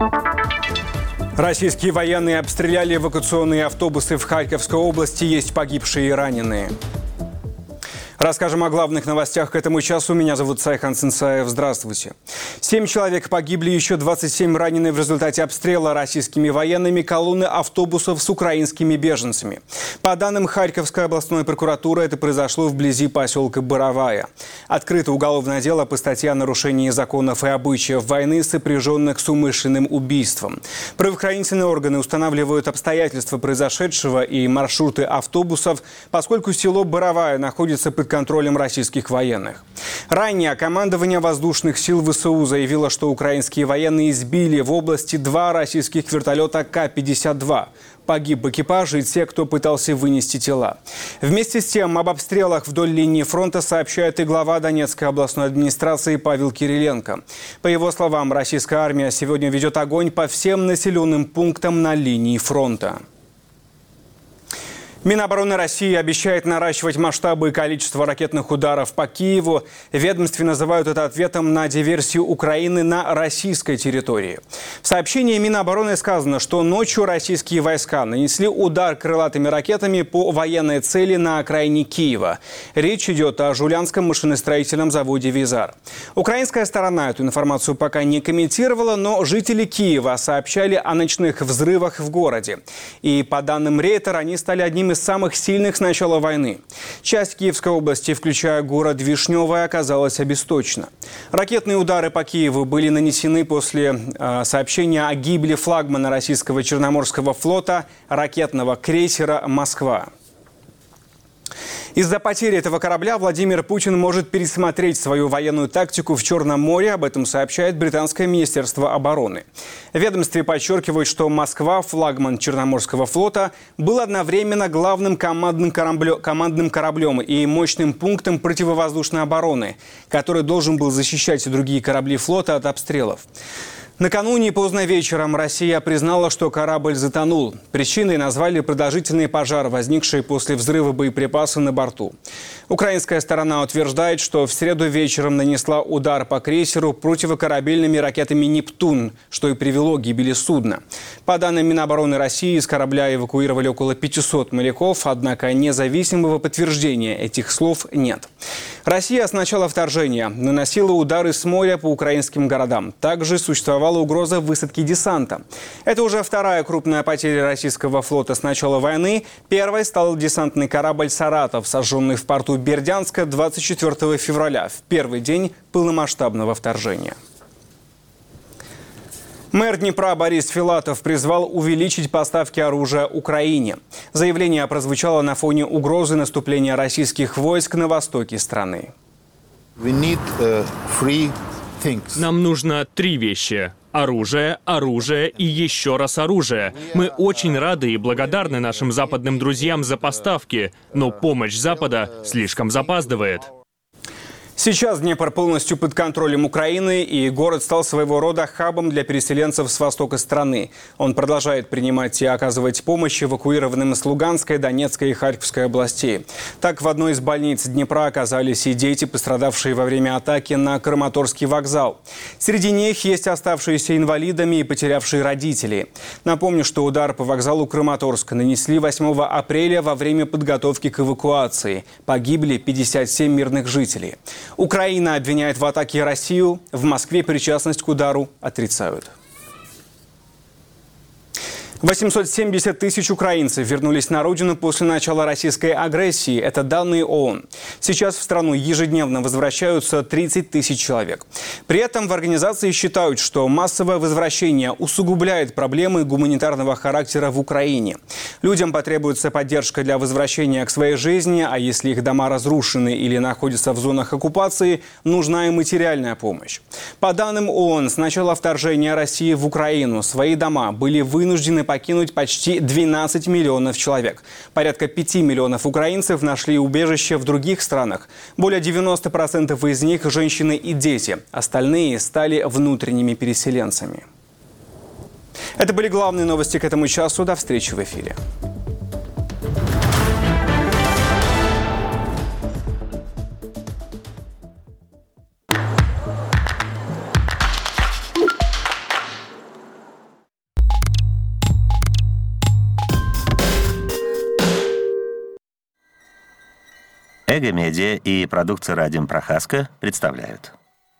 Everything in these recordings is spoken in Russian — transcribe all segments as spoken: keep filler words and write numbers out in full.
Российские военные обстреляли эвакуационные автобусы в Харьковской области. Есть погибшие и раненые. Расскажем о главных новостях к этому часу. Меня зовут Сайхан Сенсаев. Здравствуйте. Семь человек погибли, еще двадцать семь ранены в результате обстрела российскими военными колонны автобусов с украинскими беженцами. По данным Харьковской областной прокуратуры, это произошло вблизи поселка Боровая. Открыто уголовное дело по статье о нарушении законов и обычаев войны, сопряженных с умышленным убийством. Правоохранительные органы устанавливают обстоятельства произошедшего и маршруты автобусов, поскольку село Боровая находится под контролем российских военных. Ранее командование воздушных сил ВСУ заявило, что украинские военные сбили в области два российских вертолета Ка пятьдесят два. Погиб экипаж и те, кто пытался вынести тела. Вместе с тем, об обстрелах вдоль линии фронта сообщает и глава Донецкой областной администрации Павел Кириленко. По его словам, российская армия сегодня ведет огонь по всем населенным пунктам на линии фронта. Минобороны России обещает наращивать масштабы и количество ракетных ударов по Киеву. В ведомстве называют это ответом на диверсию Украины на российской территории. В сообщении Минобороны сказано, что ночью российские войска нанесли удар крылатыми ракетами по военной цели на окраине Киева. Речь идет о Жулянском машиностроительном заводе «Визар». Украинская сторона эту информацию пока не комментировала, но жители Киева сообщали о ночных взрывах в городе. И по данным Рейтер, они стали одним из самых сильных с начала войны. Часть Киевской области, включая город Вишневое, оказалась обесточена. Ракетные удары по Киеву были нанесены после э, сообщения о гибели флагмана российского Черноморского флота ракетного крейсера «Москва». Из-за потери этого корабля Владимир Путин может пересмотреть свою военную тактику в Черном море. Об этом сообщает британское министерство обороны. В ведомстве подчеркивают, что «Москва», флагман Черноморского флота, был одновременно главным командным кораблем, командным кораблем и мощным пунктом противовоздушной обороны, который должен был защищать другие корабли флота от обстрелов. Накануне поздно вечером Россия признала, что корабль затонул. Причиной назвали продолжительный пожар, возникший после взрыва боеприпасов на борту. Украинская сторона утверждает, что в среду вечером нанесла удар по крейсеру противокорабельными ракетами «Нептун», что и привело к гибели судна. По данным Минобороны России, из корабля эвакуировали около пятисот моряков, однако независимого подтверждения этих слов нет. Россия с начала вторжения наносила удары с моря по украинским городам. Также существовала угроза высадки десанта. Это уже вторая крупная потеря российского флота с начала войны. Первой стал десантный корабль «Саратов», сожженный в порту Бердянска двадцать четвёртого февраля, в первый день полномасштабного вторжения. Мэр Днепра Борис Филатов призвал увеличить поставки оружия Украине. Заявление прозвучало на фоне угрозы наступления российских войск на востоке страны. Нам нужно три вещи. Оружие, оружие и еще раз оружие. Мы очень рады и благодарны нашим западным друзьям за поставки, но помощь Запада слишком запаздывает. Сейчас Днепр полностью под контролем Украины, и город стал своего рода хабом для переселенцев с востока страны. Он продолжает принимать и оказывать помощь эвакуированным с Луганской, Донецкой и Харьковской областей. Так, в одной из больниц Днепра оказались и дети, пострадавшие во время атаки на Краматорский вокзал. Среди них есть оставшиеся инвалидами и потерявшие родителей. Напомню, что удар по вокзалу Краматорска нанесли восьмого апреля во время подготовки к эвакуации. Погибли пятьдесят семь мирных жителей. Украина обвиняет в атаке Россию. В Москве причастность к удару отрицают. восемьсот семьдесят тысяч украинцев вернулись на родину после начала российской агрессии. Это данные ООН. Сейчас в страну ежедневно возвращаются тридцать тысяч человек. При этом в организации считают, что массовое возвращение усугубляет проблемы гуманитарного характера в Украине. Людям потребуется поддержка для возвращения к своей жизни, а если их дома разрушены или находятся в зонах оккупации, нужна и материальная помощь. По данным ООН, с начала вторжения России в Украину свои дома были вынуждены покинуть почти двенадцать миллионов человек. Порядка пяти миллионов украинцев нашли убежище в других странах. Более девяноста процентов из них – женщины и дети. Остальные стали внутренними переселенцами. Это были главные новости к этому часу. До встречи в эфире. Эго-медиа и продукция Радим Прохаска представляют.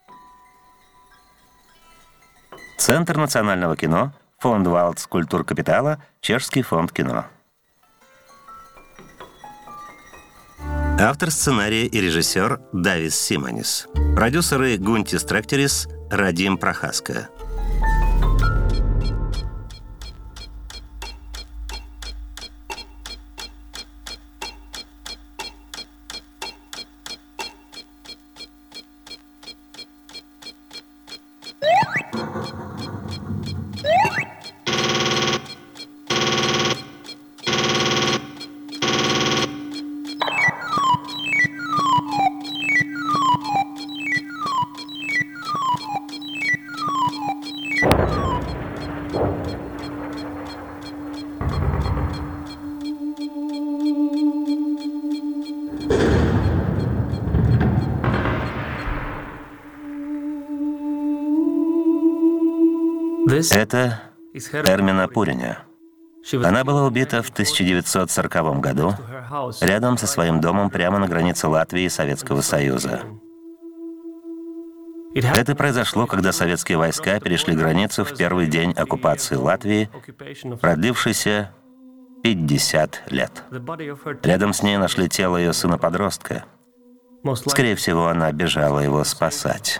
Центр национального кино, фонд Валдс Культуркапитала, Чешский фонд кино. Автор сценария и режиссер Давис Симонис. Продюсеры Гунтис Тректерис, Радим Прохаска. Это Эрмина Пуриня. Она была убита в тысяча девятьсот сороковом году рядом со своим домом прямо на границе Латвии и Советского Союза. Это произошло, когда советские войска перешли границу в первый день оккупации Латвии, продлившейся пятьдесят лет. Рядом с ней нашли тело ее сына-подростка. Скорее всего, она бежала его спасать.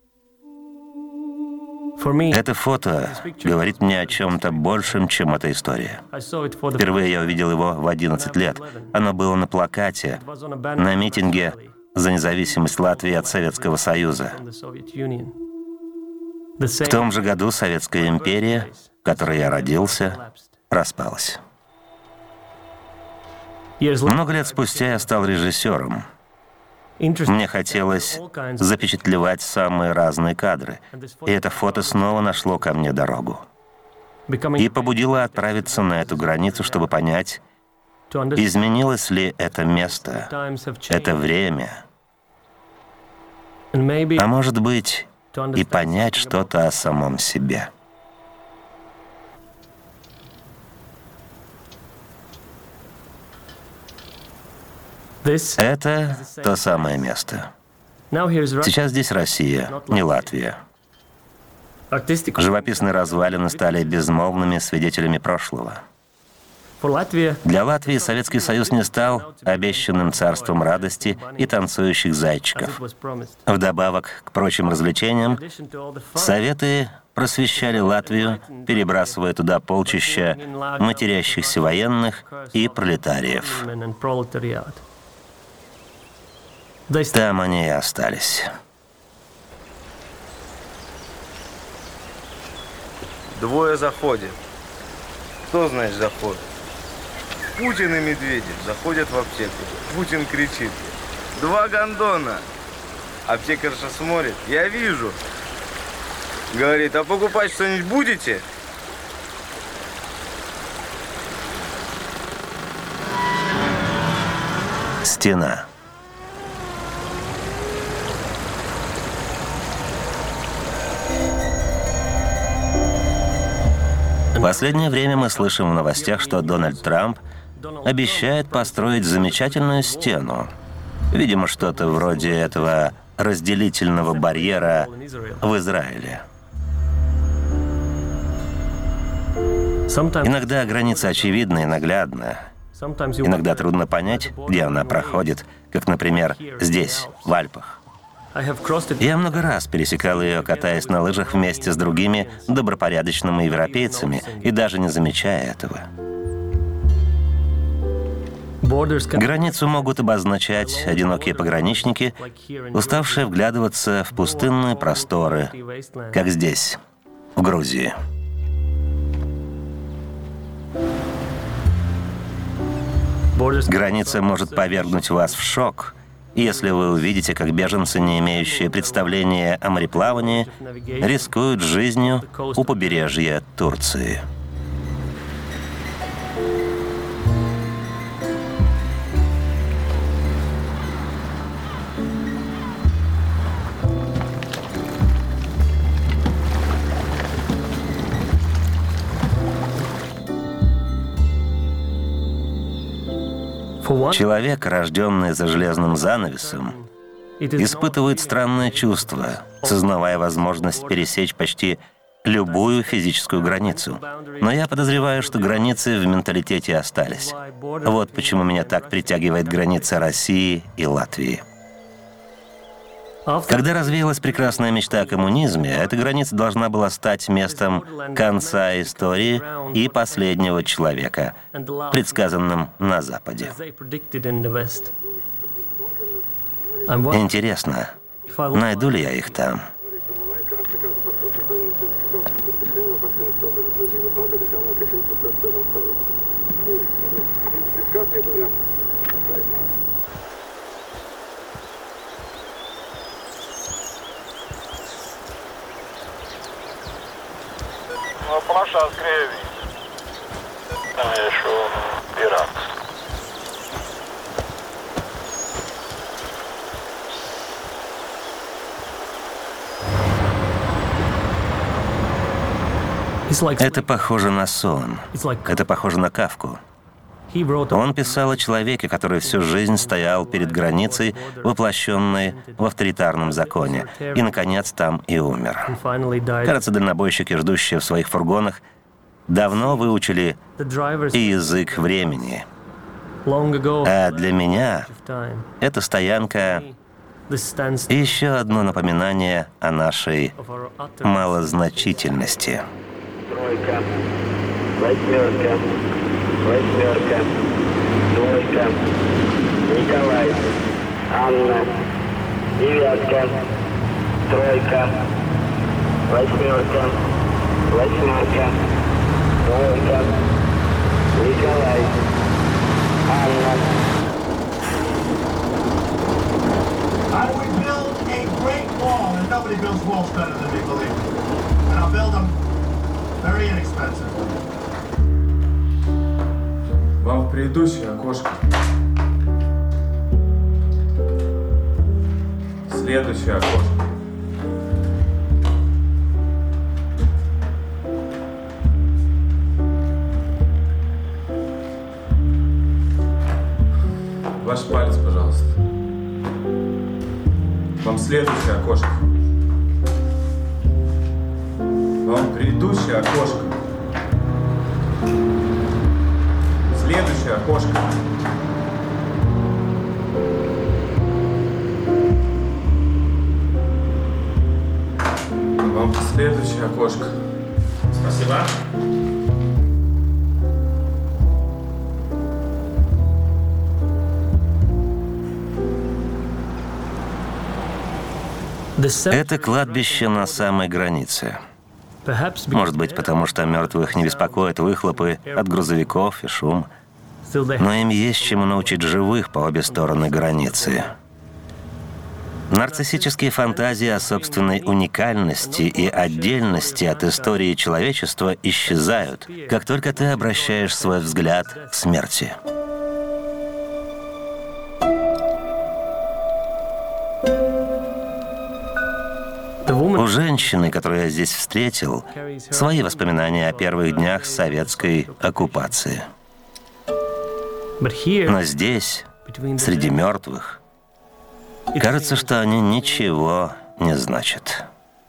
Это фото говорит мне о чем-то большем, чем эта история. Впервые я увидел его в одиннадцать лет. Оно было на плакате, на митинге за независимость Латвии от Советского Союза. В том же году Советская империя, в которой я родился, распалась. Много лет спустя я стал режиссером. Мне хотелось запечатлевать самые разные кадры, и это фото снова нашло ко мне дорогу. И побудило отправиться на эту границу, чтобы понять, изменилось ли это место, это время, а может быть, и понять что-то о самом себе. Это то самое место. Сейчас здесь Россия, не Латвия. Живописные развалины стали безмолвными свидетелями прошлого. Для Латвии Советский Союз не стал обещанным царством радости и танцующих зайчиков. Вдобавок к прочим развлечениям, Советы просвещали Латвию, перебрасывая туда полчища матерящихся военных и пролетариев. Там они и остались. Двое заходят. Кто, значит, заходит? Путин и Медведев заходят в аптеку. Путин кричит: «Два гондона!» Аптекарша смотрит: «Я вижу». Говорит: «А покупать что-нибудь будете?» Стена. В последнее время мы слышим в новостях, что Дональд Трамп обещает построить замечательную стену. Видимо, что-то вроде этого разделительного барьера в Израиле. Иногда граница очевидна и наглядна. Иногда трудно понять, где она проходит, как, например, здесь, в Альпах. Я много раз пересекал ее, катаясь на лыжах вместе с другими добропорядочными европейцами, и даже не замечая этого. Границу могут обозначать одинокие пограничники, уставшие вглядываться в пустынные просторы, как здесь, в Грузии. Граница может повергнуть вас в шок, если вы увидите, как беженцы, не имеющие представления о мореплавании, рискуют жизнью у побережья Турции. Человек, рожденный за железным занавесом, испытывает странное чувство, сознавая возможность пересечь почти любую физическую границу. Но я подозреваю, что границы в менталитете остались. Вот почему меня так притягивает граница России и Латвии. Когда развеялась прекрасная мечта о коммунизме, эта граница должна была стать местом конца истории и последнего человека, предсказанным на Западе. Интересно, найду ли я их там? Plašās Krievijas. Tieši un Irāks. Это похоже на сон. Это похоже на Кафку. Он писал о человеке, который всю жизнь стоял перед границей, воплощенной в авторитарном законе, и, наконец, там и умер. Кажется, дальнобойщики, ждущие в своих фургонах, давно выучили и язык времени. А для меня эта стоянка — еще одно напоминание о нашей малозначительности. Восьмерка, двойка, Николай, Анна, девятка, тройка, восьмерка, восьмерка, двойка, Николай, Анна. I would build a great wall, and nobody builds walls better than me, believe me. And I'll build them very inexpensive. Вам в предыдущее окошко. Следующее окошко. Ваш палец, пожалуйста. Вам следующее окошко. Вам предыдущее окошко. Следующее окошко. Вам следующее окошко. Спасибо. Это кладбище на самой границе. Может быть, потому что мертвых не беспокоят выхлопы от грузовиков и шум. Но им есть чему научить живых по обе стороны границы. Нарциссические фантазии о собственной уникальности и отдельности от истории человечества исчезают, как только ты обращаешь свой взгляд к смерти. У женщины, которую я здесь встретил, свои воспоминания о первых днях советской оккупации. Но здесь, среди мертвых, кажется, что они ничего не значат.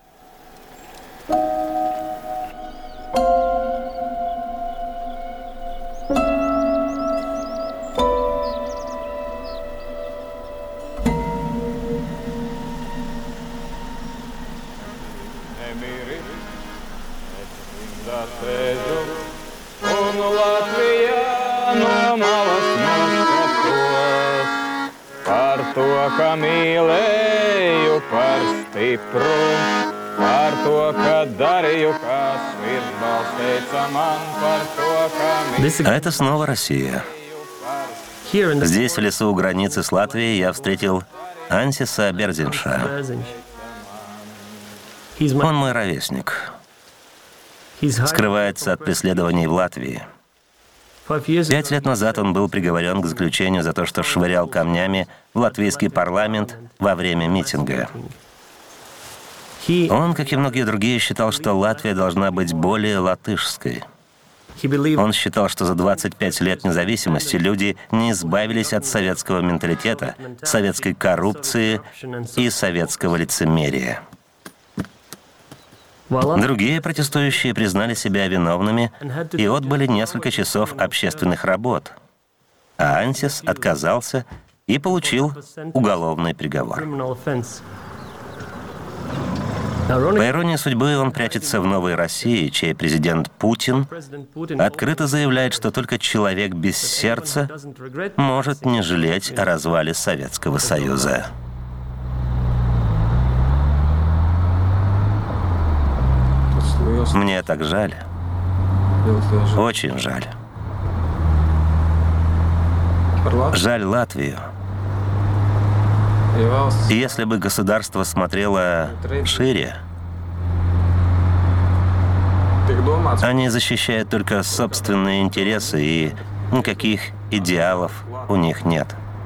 А это снова Россия. Здесь, в лесу у границы с Латвией, я встретил Ансиса Берзинша. Он мой ровесник. Скрывается от преследований в Латвии. Пять лет назад он был приговорен к заключению за то, что швырял камнями в латвийский парламент во время митинга. Он, как и многие другие, считал, что Латвия должна быть более латышской. Он считал, что за двадцать пять лет независимости люди не избавились от советского менталитета, советской коррупции и советского лицемерия. Другие протестующие признали себя виновными и отбыли несколько часов общественных работ. А Ансис отказался и получил уголовный приговор. По иронии судьбы, он прячется в новой России, чей президент Путин открыто заявляет, что только человек без сердца может не жалеть о развале Советского Союза. Мне так жаль. Очень жаль. Жаль Латвию. Если бы государство смотрело шире, они защищают только собственные интересы, и никаких идеалов у них нет.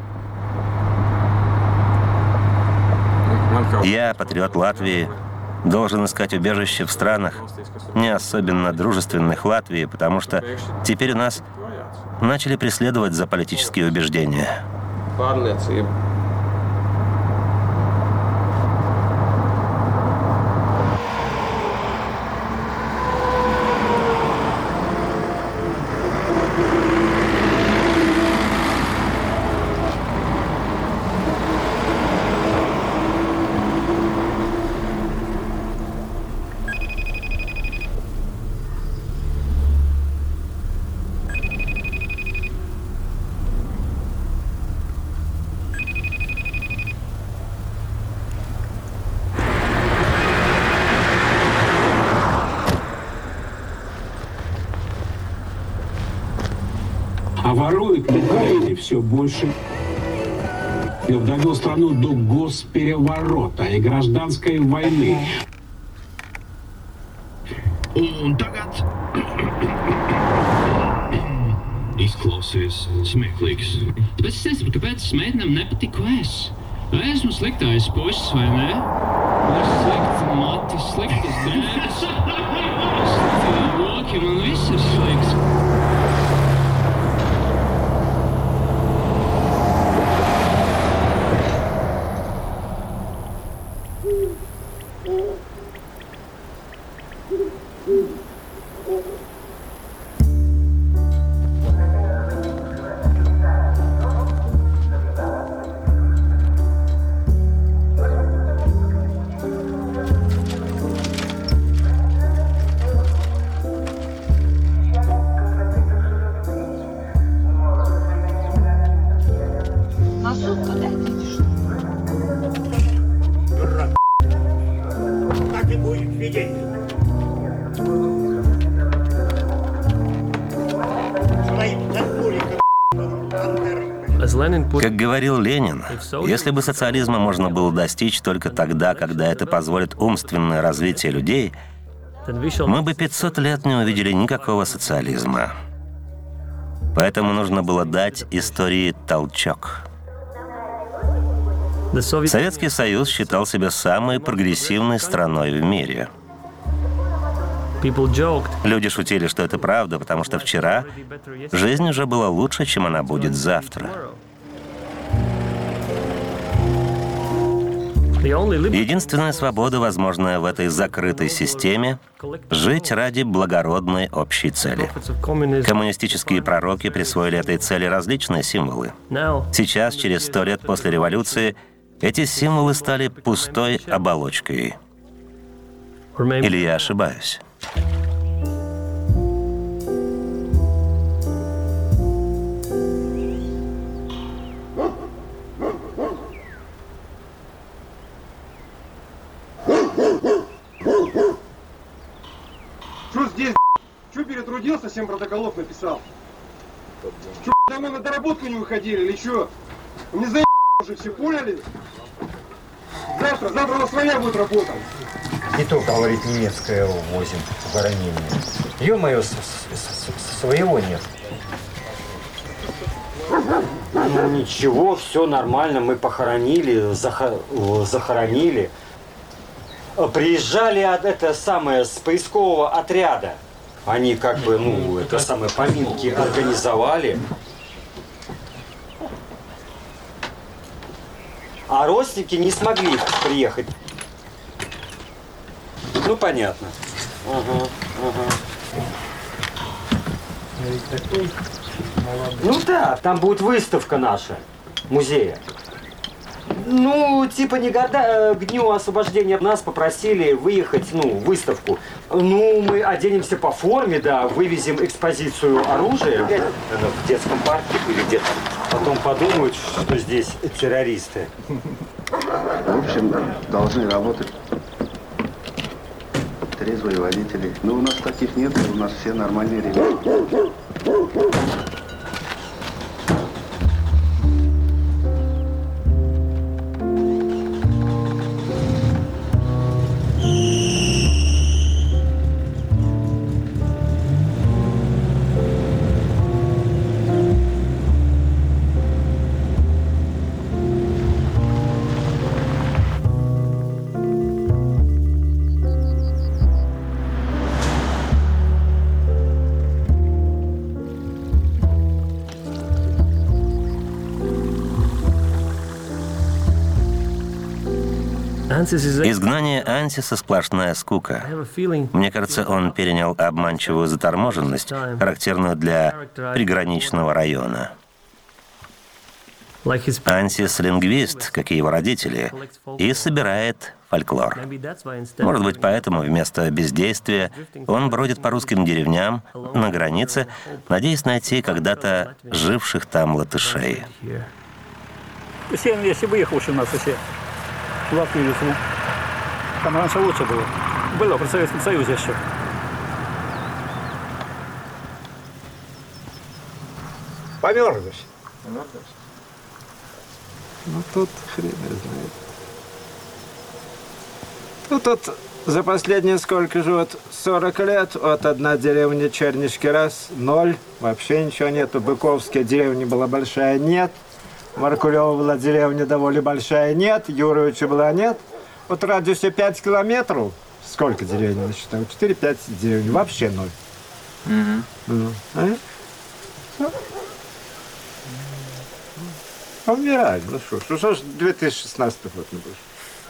Я, патриот Латвии, должен искать убежище в странах, не особенно дружественных Латвии, потому что теперь у нас начали преследовать за политические убеждения. А воруют на Украине все больше. Я довел страну до госпереворота и гражданской войны. Un tagad izklausies smieklīgs. Bet es nezinu, kāpēc meitenēm nepatiku es. Vai esmu sliktais puisis vai ne? Ir slikts matis, sliktas drēbes, slikti roki, man viss ir slikts. Как говорил Ленин, если бы социализма можно было достичь только тогда, когда это позволит умственное развитие людей, мы бы пятьсот лет не увидели никакого социализма. Поэтому нужно было дать истории толчок. Советский Союз считал себя самой прогрессивной страной в мире. Люди шутили, что это правда, потому что вчера жизнь уже была лучше, чем она будет завтра. Единственная свобода, возможная в этой закрытой системе — жить ради благородной общей цели. Коммунистические пророки присвоили этой цели различные символы. Сейчас, через сто лет после революции, эти символы стали пустой оболочкой. Или я ошибаюсь? Что здесь? Что перетрудился, семь протоколов написал? Что, давно на доработку не выходили или что? Не за уже все поняли? Завтра, завтра у нас своя будет работа. Не только, говорит, немецкое возим похоронение. Ё-моё, своего нет. Ну ничего, все нормально, мы похоронили, захо захоронили. Приезжали от это самое с поискового отряда. Они как бы, ну, это самое, поминки организовали. А родственники не смогли приехать. Ну, понятно. Ага, ага. Ну да, там будет выставка наша, музея. Ну, типа не года, к дню освобождения нас попросили выехать, ну, в выставку. Ну, мы оденемся по форме, да, вывезем экспозицию оружия в детском парке или где-то. Потом подумают, что здесь террористы. В общем, должны работать трезвые водители. Но у нас таких нет, у нас все нормальные ребята. Изгнание Ансиса — сплошная скука. Мне кажется, он перенял обманчивую заторможенность, характерную для приграничного района. Ансис — лингвист, как и его родители, и собирает фольклор. Может быть, поэтому вместо бездействия он бродит по русским деревням на границе, надеясь найти когда-то живших там латышей. Все, если выехавшие у нас все. В Латвию, Литву. Там раньше лучше было. Было при Советском Союзе еще. Померзнешь? Ну тут хрен знает. Ну тут за последние сколько живет? сорок лет. Вот одна деревня Чернишки раз, ноль. Вообще ничего нету. Быковская деревня была большая, нет. Маркулева была деревня довольно большая, нет. Юровича была, нет. Вот в радиусе пять километров. Сколько деревень насчитал? четыре-пять деревень. Вообще ноль. Mm-hmm. Ну, а? Ну. Умирать. Ну что ж, что ж две тысячи шестнадцатый год не будет.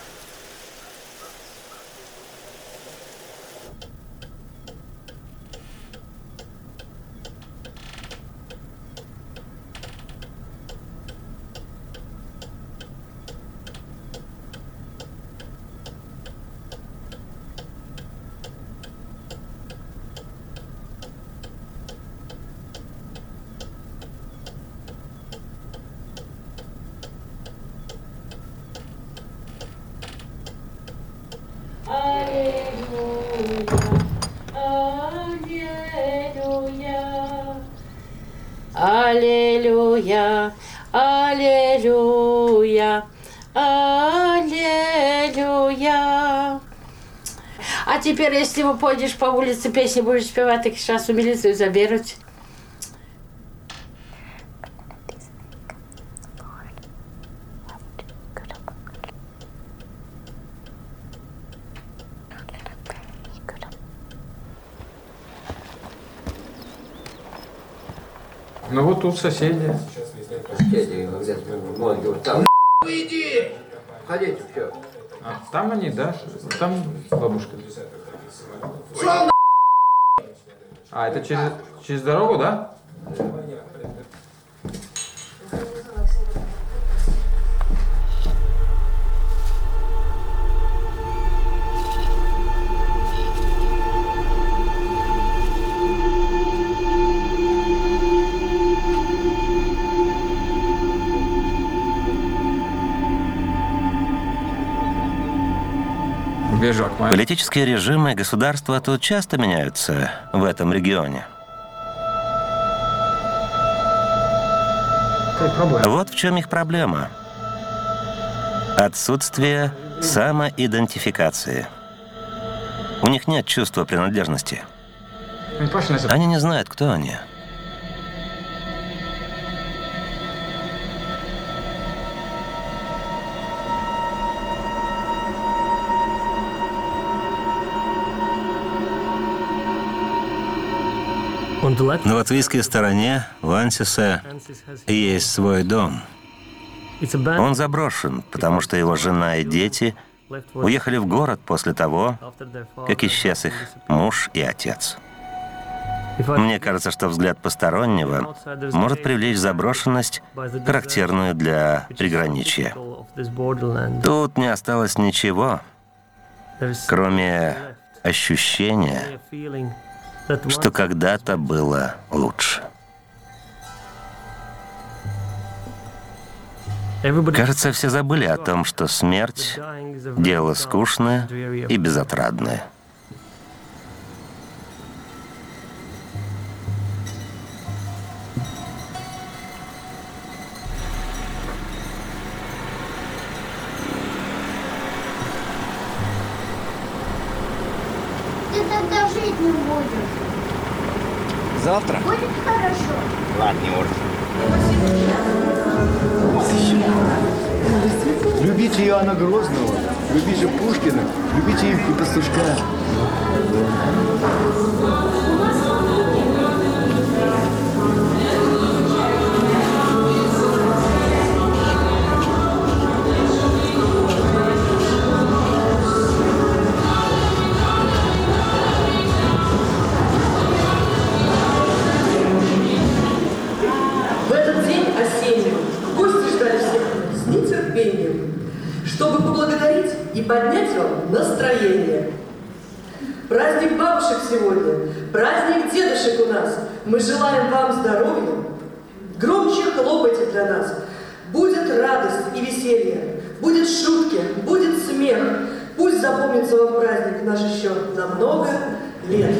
Аллилуйя, аллилуйя, аллилуйя. А теперь, если вы пойдешь по улице, песни будешь спевать, так сейчас у милицию заберут. Ну вот тут соседи. Соседи, вон, говорят, там иди! Ходите, все. А, там они, да? Там бабушка. Шо, а, это через, через дорогу, да? Политические режимы и государства тут часто меняются в этом регионе. Вот в чем их проблема. Отсутствие самоидентификации. У них нет чувства принадлежности. Они не знают, кто они. На латвийской стороне в Ансисе есть свой дом. Он заброшен, потому что его жена и дети уехали в город после того, как исчез их муж и отец. Мне кажется, что взгляд постороннего может привлечь заброшенность, характерную для приграничья. Тут не осталось ничего, кроме ощущения, что когда-то было лучше. Кажется, все забыли о том, что смерть — дело скучное и безотрадное. Ты тогда жить не будешь. Завтра? Будет хорошо. Ладно, не может. Любите Иоанна Грозного, любите Пушкина, любите и Пастушка. Чтобы поблагодарить и поднять вам настроение. Праздник бабушек сегодня, праздник дедушек у нас. Мы желаем вам здоровья. Громче хлопайте для нас. Будет радость и веселье, будет шутки, будет смех. Пусть запомнится вам праздник наш еще на много лет.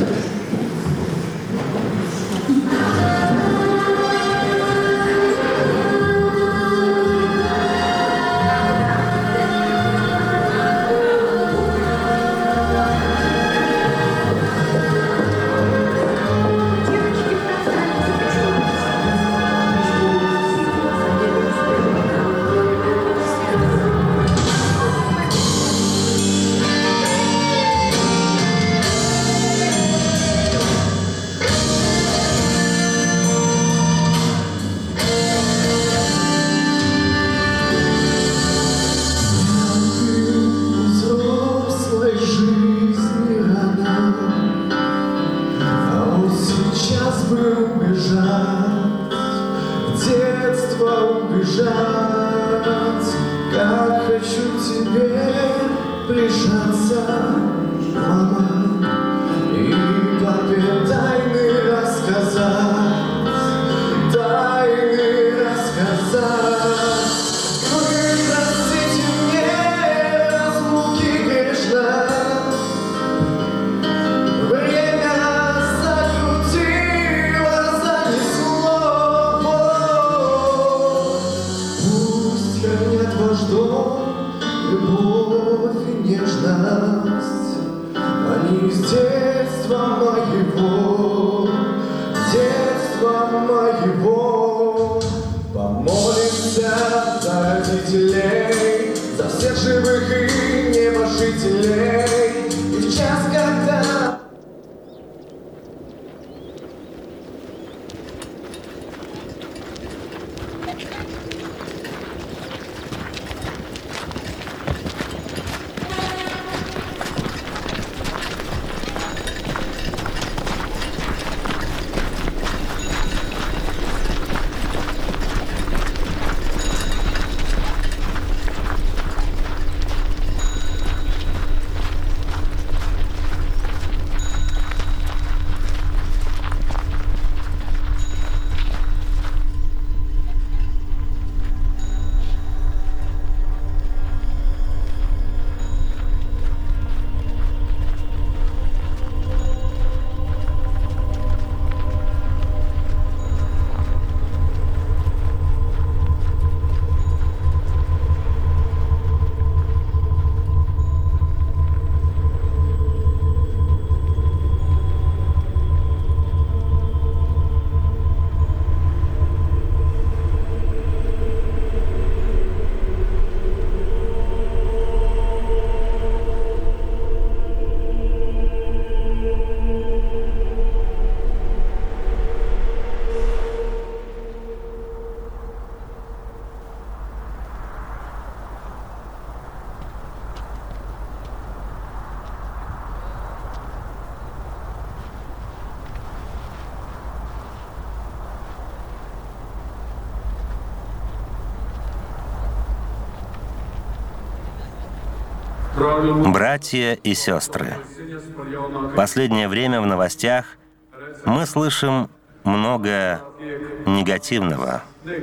Братья и сестры, в последнее время в новостях мы слышим много негативного.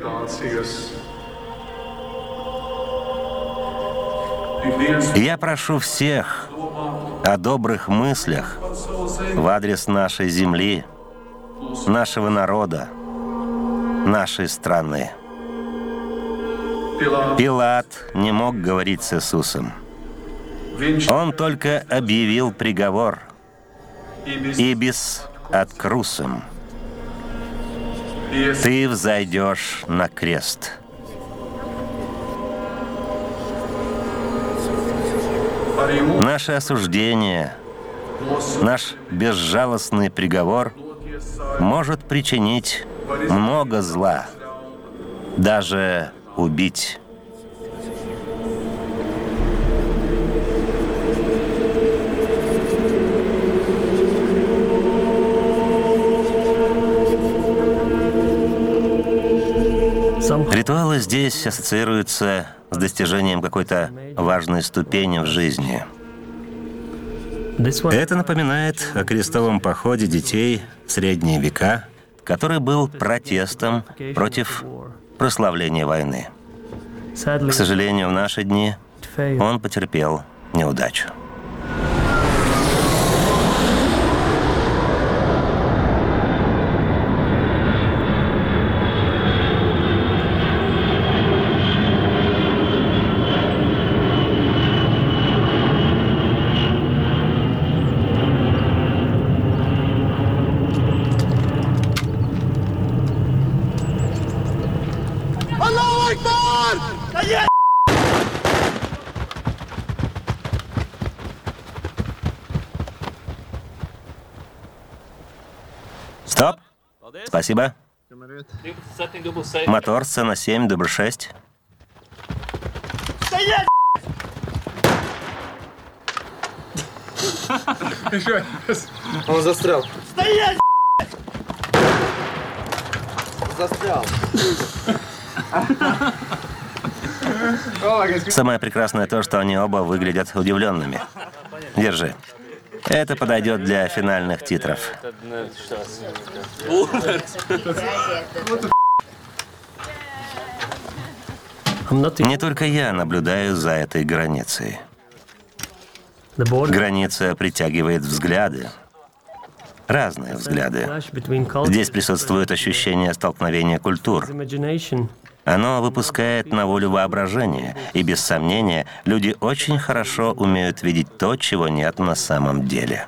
Я прошу всех о добрых мыслях в адрес нашей земли, нашего народа, нашей страны. Пилат не мог говорить с Иисусом. Он только объявил приговор. «Ибис ad крусом». Ты взойдешь на крест. Наше осуждение, наш безжалостный приговор может причинить много зла, даже убить. Ритуалы здесь ассоциируются с достижением какой-то важной ступени в жизни. Это напоминает о крестовом походе детей в средние века, который был протестом против прославления войны. К сожалению, в наши дни он потерпел неудачу. Стоп. Спасибо. Мотор, сцена семь, дубль шесть. Стоять! Он застрял. Стоять! Застрял. Самое прекрасное то, что они оба выглядят удивленными. Держи. Это подойдет для финальных титров. Не только я наблюдаю за этой границей. Граница притягивает взгляды. Разные взгляды. Здесь присутствует ощущение столкновения культур. Оно выпускает на волю воображение, и без сомнения люди очень хорошо умеют видеть то, чего нет на самом деле.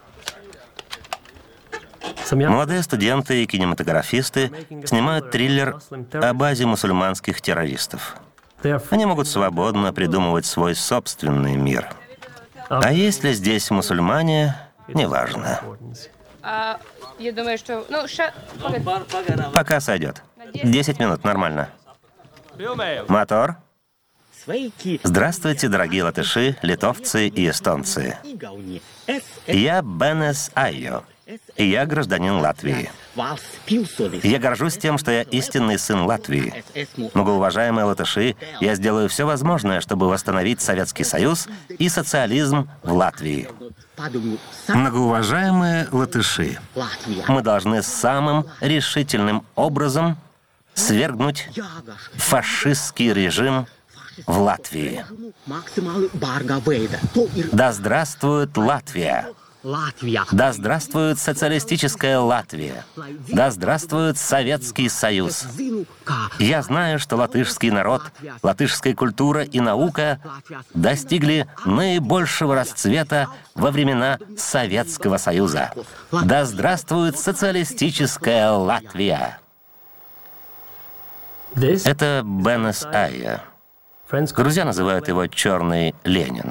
Молодые студенты и кинематографисты снимают триллер о базе мусульманских террористов. Они могут свободно придумывать свой собственный мир. А есть ли здесь мусульмане, неважно. А, я думаю, что... Ну, ша... Пока сойдет. Десять минут, нормально. Мотор. Здравствуйте, дорогие латыши, литовцы и эстонцы. Я Бенес Айо, и я гражданин Латвии. Я горжусь тем, что я истинный сын Латвии. Многоуважаемые латыши, я сделаю все возможное, чтобы восстановить Советский Союз и социализм в Латвии. Многоуважаемые латыши, мы должны самым решительным образом свергнуть фашистский режим в Латвии. Да здравствует Латвия! Да здравствует социалистическая Латвия! Да здравствует Советский Союз! Я знаю, что латышский народ, латышская культура и наука достигли наибольшего расцвета во времена Советского Союза. Да здравствует социалистическая Латвия! Это Бенес Айо. Друзья называют его «Черный Ленин».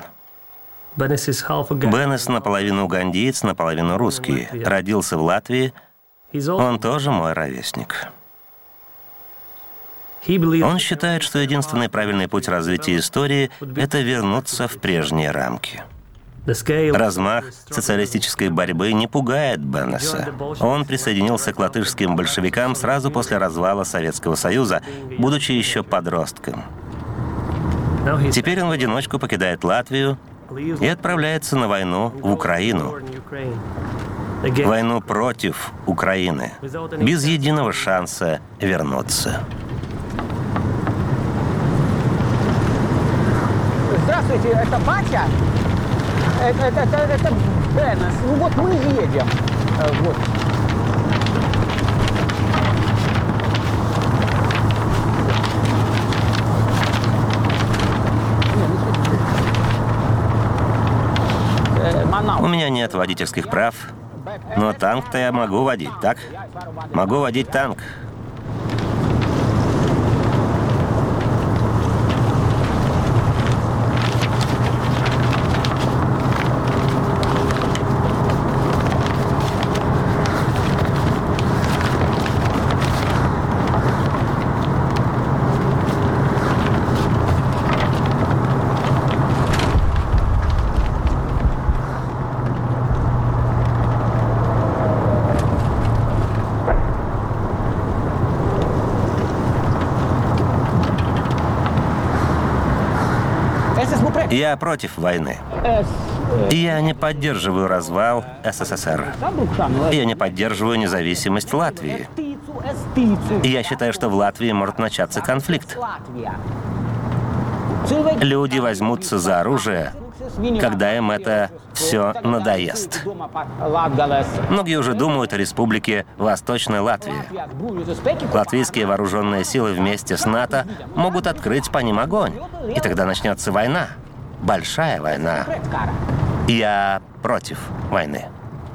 Бенес наполовину угандиец, наполовину русский. Родился в Латвии. Он тоже мой ровесник. Он считает, что единственный правильный путь развития истории — это вернуться в прежние рамки. Размах социалистической борьбы не пугает Бенеса. Он присоединился к латышским большевикам сразу после развала Советского Союза, будучи еще подростком. Теперь он в одиночку покидает Латвию и отправляется на войну в Украину. Войну против Украины, без единого шанса вернуться. Здравствуйте, это Батя? Это, это, это, это Беннес. Ну вот мы едем. Вот. У меня нет водительских прав, но танк-то я могу водить, так? Могу водить танк. Я против войны. Я не поддерживаю развал СССР. Я не поддерживаю независимость Латвии. Я считаю, что в Латвии может начаться конфликт. Люди возьмутся за оружие, когда им это все надоест. Многие уже думают о республике Восточной Латвии. Латвийские вооруженные силы вместе с НАТО могут открыть по ним огонь. И тогда начнется война. Большая война. Я против войны.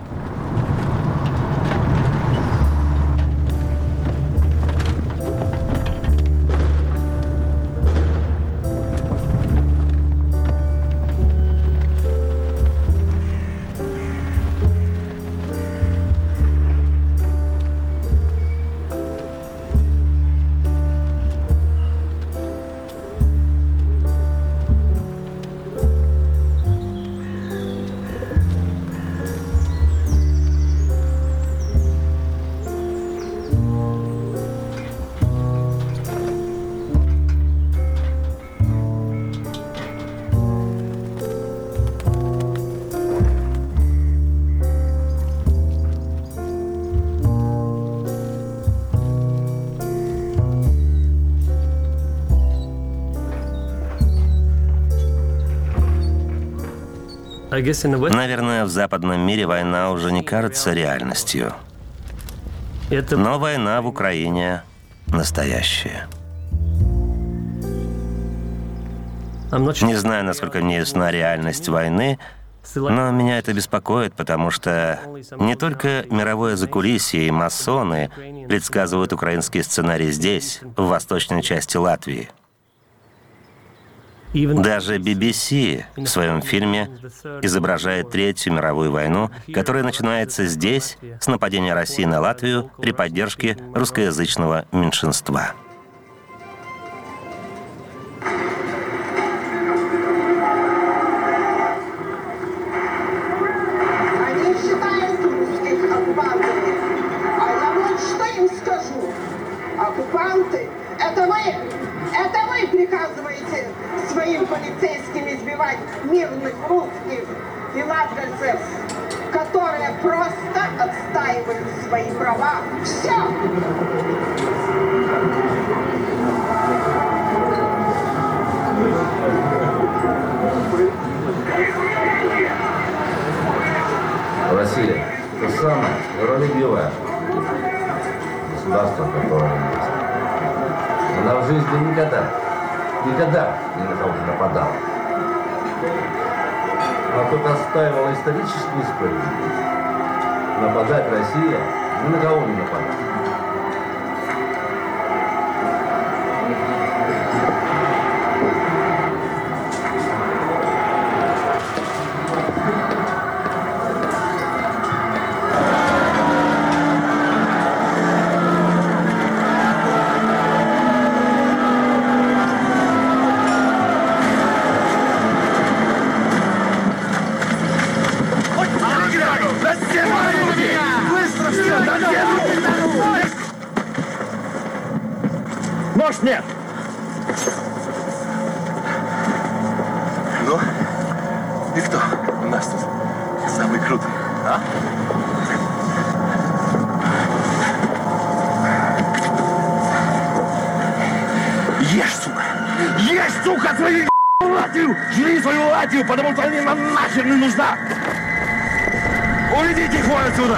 Наверное, в западном мире война уже не кажется реальностью. Но война в Украине настоящая. Не знаю, насколько мне ясна реальность войны, но меня это беспокоит, потому что не только мировое закулисье и масоны предсказывают украинский сценарий здесь, в восточной части Латвии. Даже би би си в своем фильме изображает Третью мировую войну, которая начинается здесь, с нападения России на Латвию при поддержке русскоязычного меньшинства. Они считают русских оккупантами. А я вот что им скажу. Оккупанты — это вы! Это вы приказываете своим полицейским избивать мирных русских и латвийцев, которые просто отстаивают свои права. Все! Россия — это самое миролюбивое государство, которое есть. Она в жизни никогда, никогда ни на кого не нападала. А тут отстаивала историческую справедливость. Нападать Россия ни на кого не нападала. Может, нет? Ну, Ты кто у нас тут? Самый крутый, а? Ешь, сука! Ешь, сука, свою Латвию! Жри свою Латвию, потому что она нам нахер не нужна! Уйди тихо отсюда!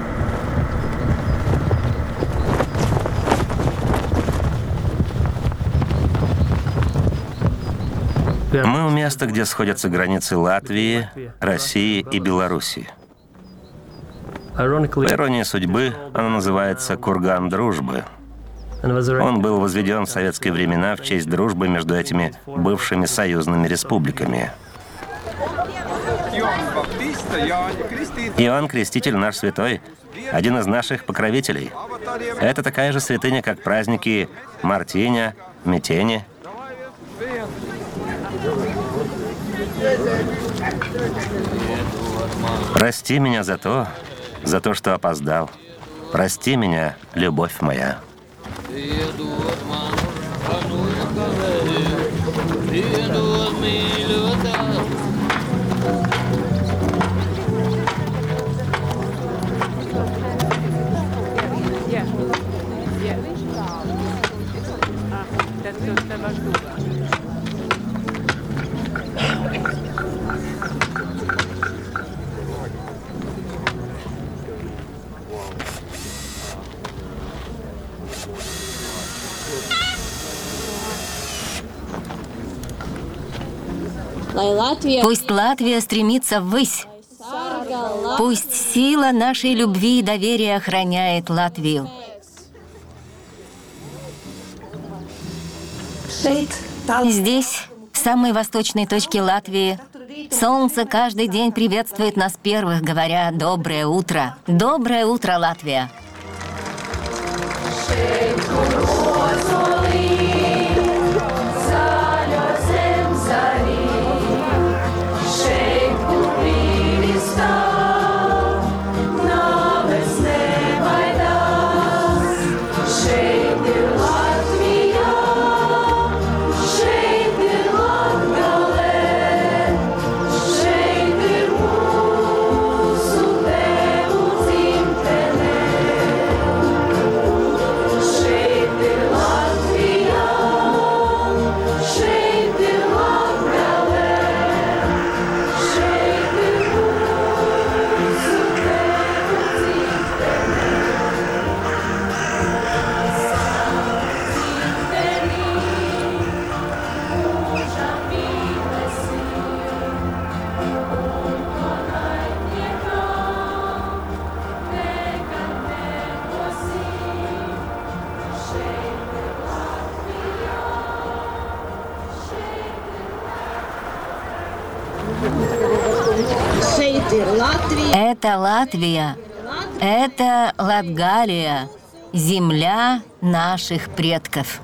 Мы у места, где сходятся границы Латвии, России и Белоруссии. По иронии судьбы, оно называется «Курган дружбы». Он был возведен в советские времена в честь дружбы между этими бывшими союзными республиками. Иоанн Креститель наш святой, один из наших покровителей. Это такая же святыня, как праздники Мартиня, Метени. Прости меня за то, за то, что опоздал. Прости меня, любовь моя. Пусть Латвия стремится ввысь. Пусть сила нашей любви и доверия охраняет Латвию. Здесь, в самой восточной точке Латвии, солнце каждый день приветствует нас первых, говоря «Доброе утро». Доброе утро, Латвия! Это Латвия, это Латгалия, земля наших предков.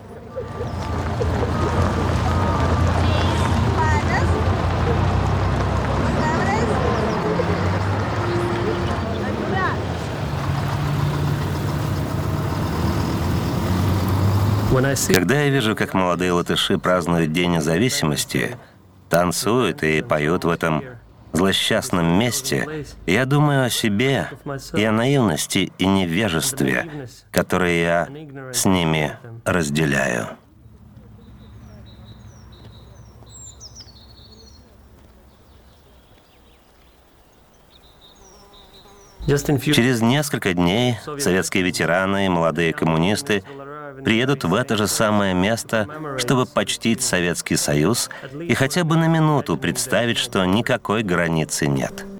Когда я вижу, как молодые латыши празднуют День независимости, танцуют и поют в этом злосчастном месте, я думаю о себе и о наивности и невежестве, которые я с ними разделяю. Через несколько дней советские ветераны и молодые коммунисты приедут в это же самое место, чтобы почтить Советский Союз и хотя бы на минуту представить, что никакой границы нет.